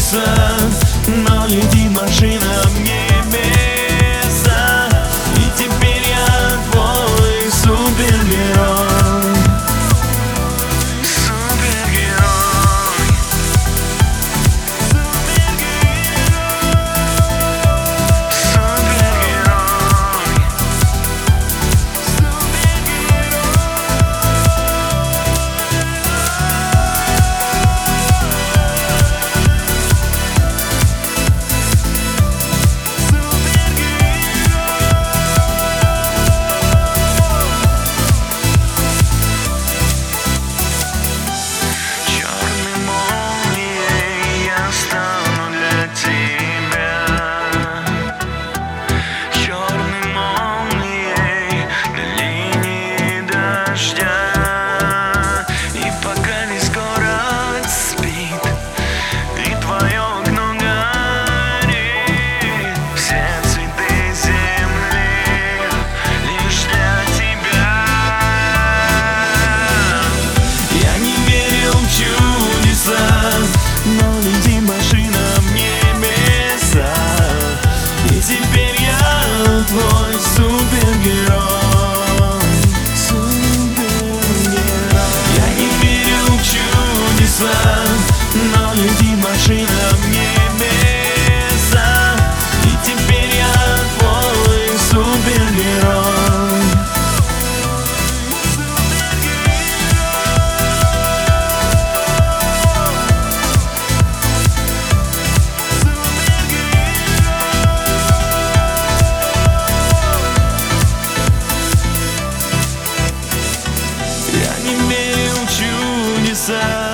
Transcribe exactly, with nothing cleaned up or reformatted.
чудеса, но лети машина в небеса. И теперь я твой супергерой. Супергерой. Но лети машина в небеса. И теперь я твой супергерой. Супергерой. Я не верю в чудеса, но лети машина в небеса. И теперь я твой супергерой. Я не верю в чудеса,